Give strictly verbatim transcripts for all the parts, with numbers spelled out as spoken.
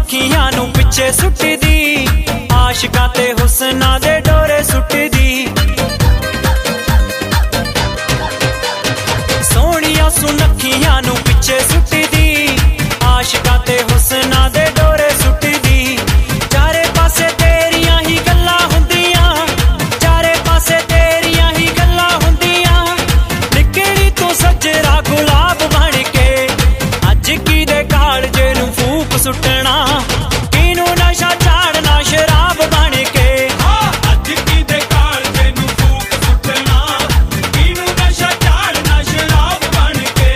सुनखियां नू पिछे सुटदी, आशिकां ते हुस्ना दे डोरे सुटदी। सोहणिया सुनखियां नू पिछे सुटदी, आशिकां ते हुस्ना दे डोरे सुटदी। चारे पासे तेरियां ही गल्लां हुंदियां, चारे पासे तेरियां ही गल्लां हुंदियां। निकली तू सजरा गुलाब बन के, अज की दे कालजे नू फूक सुटना, किनू नशा चाड़ना शराब बन के। अज की दे कालजे नू फूक सुटना, किनू नशा चाड़ना शराब बन के।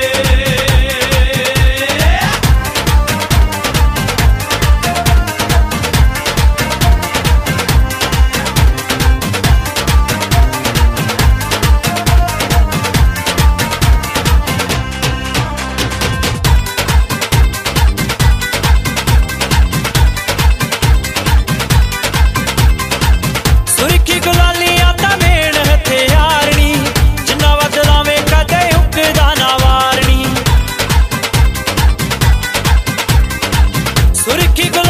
सुरखी गुलालियां दा मेन हथियारनी, जिन्ना वध लावे कदे उकदा ना वारनी। सुरखी